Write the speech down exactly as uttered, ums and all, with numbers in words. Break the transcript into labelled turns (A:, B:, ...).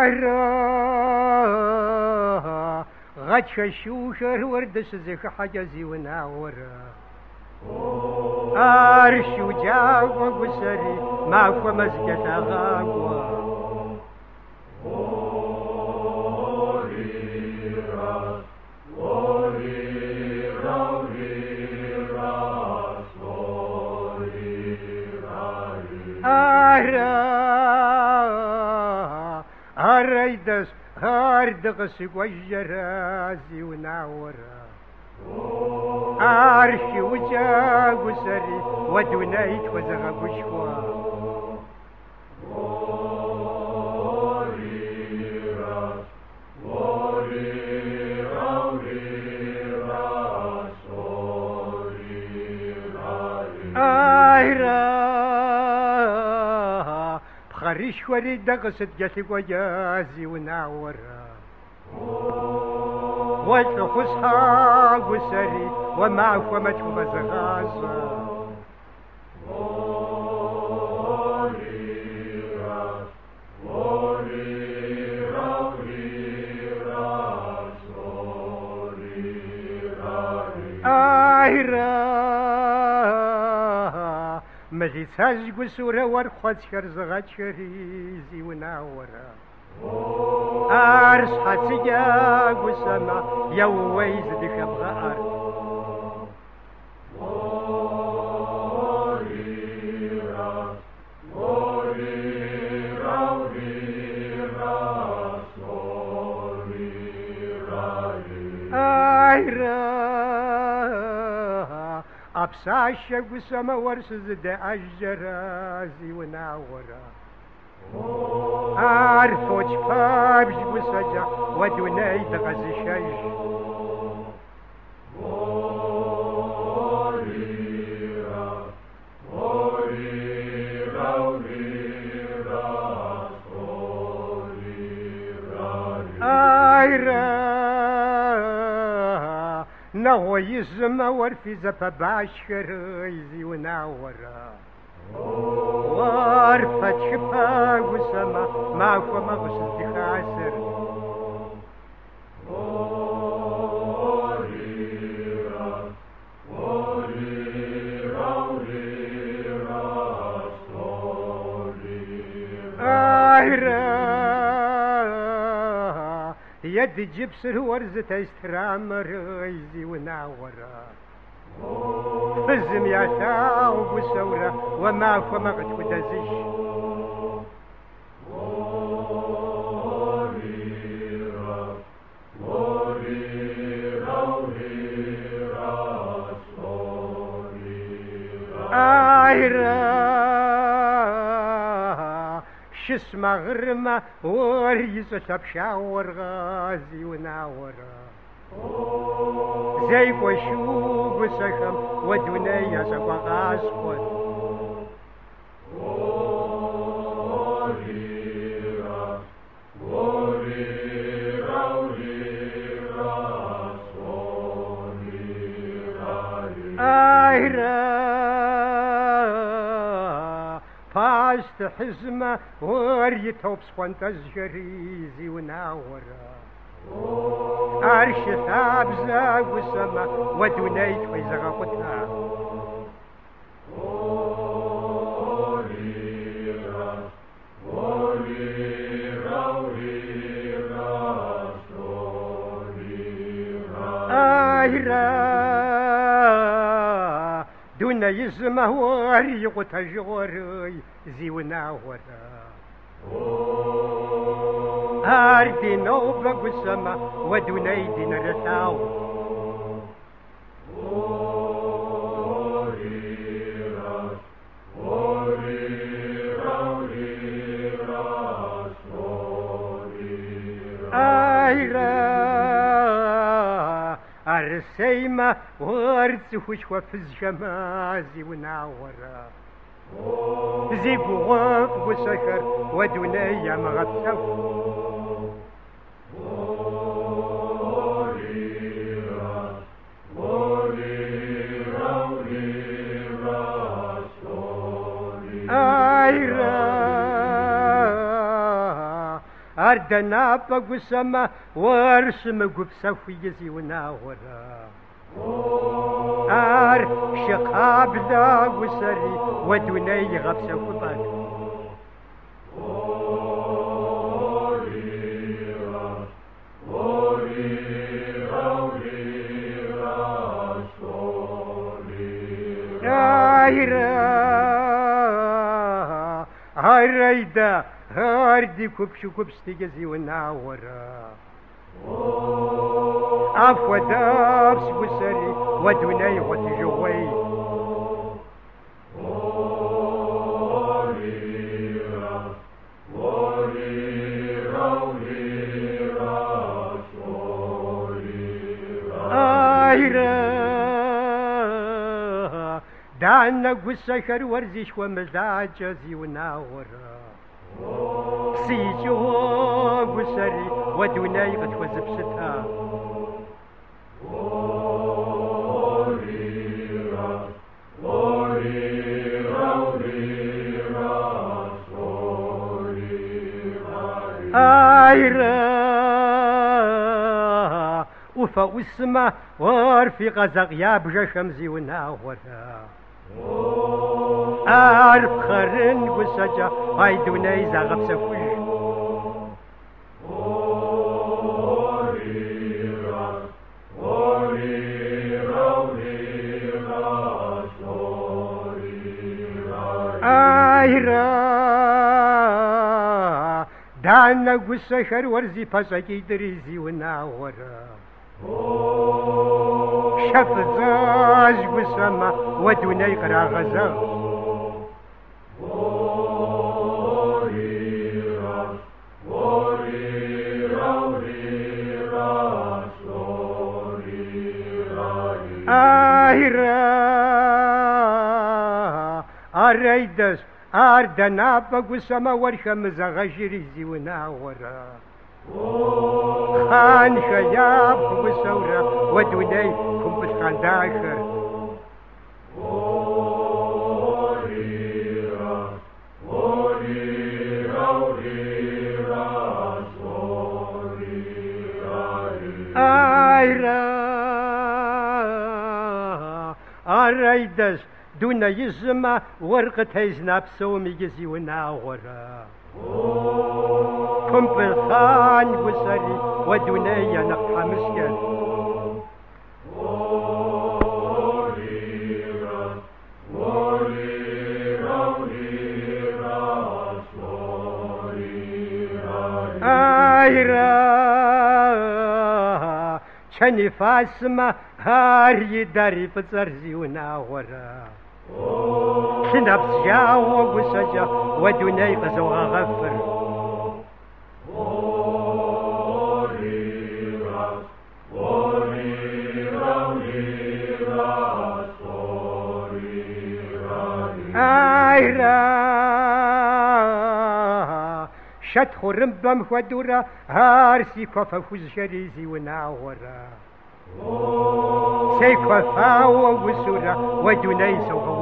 A: أرى غد شوشر ورد سزخ حجزي وناورا أرشو جاوا قسري ما فو مزجة غاقوا أريدس هاردغس وجرازي وناورا أرشي وجا قسري ودونيت وزغ بشوا خريشوري دغست جسي وجازي وناورا وتخصها قسري وما فمت ومزغازا مزيد ساز قسورة ورخوات شرزغات شريزي وناورا أرس حتسيا قسما يوويز دخب غار أبساشا قسما ورسز دا أجرازي وناورا أعرفوش بابش قسجا ودوني دغز شج نهو يزما ورفي زفا باشر يزي وناورا وارفت شفا وسما ما فما غسل دخاسر يد جبسر ورزة استرام ريزي وناورا فزم يا ثاوب وسورة وما فمغت ودزش آيرا شسمة غرمة وريزة شبشا ورغازي وناورا زي وشوق وسخم ودنيا سوا غاسقط فاست حزمة وريتوب سفنتز جريزي وناورا أرش ثاب زاق وسما ودنيت ويزغقتها آيرا دون يزمه وريق تجوري زيونا ورا أردي نوبة قسما ودنيد نرتاو آيرا أرسيما ورسوش وفز شمازي وناورا زي بغاف وسكر ودنيا مغبسف آيرا أردنا بقسمة ورسم قبسة في وناورا أر شقاب ذا وسري ودني غبسة وطاق هايدا هاردي كبشو كبستي جزي وناورا عفوا دابس وسري ودني وتجوي دعنا قسكر ورزش ومزاج زي وناورا سيجو قسري ودني قد وزبستها آيرا وفا واسمه وارفي غزق يا بجا شمزي وناورا أعرف خرن وسجا هاي دوني زغب سفوش آيرا دعنا قصة شر ورزي فاسكي دريزي وناورا شف زاج قسمة ودوني قرا غزا آهرا أريدس أردنا بقسمة ورشم زغجريزي وناورا خان شياب وسورة ودوني كم بسخان داشر آيرا أريدس دون يزما ورقة هيزنا بسومي جزي وناورا كم بالخان وسري ودنيا نقحة مسكن آيرا شني فاسمة هاري داري بزرزي وناورا شنبس جاوة وسجا ودني قزوها غفر آيرا شد خرم بم ودورا هارسي كفا فوز شريزي وناورا سيكفا وسورا ودني سوف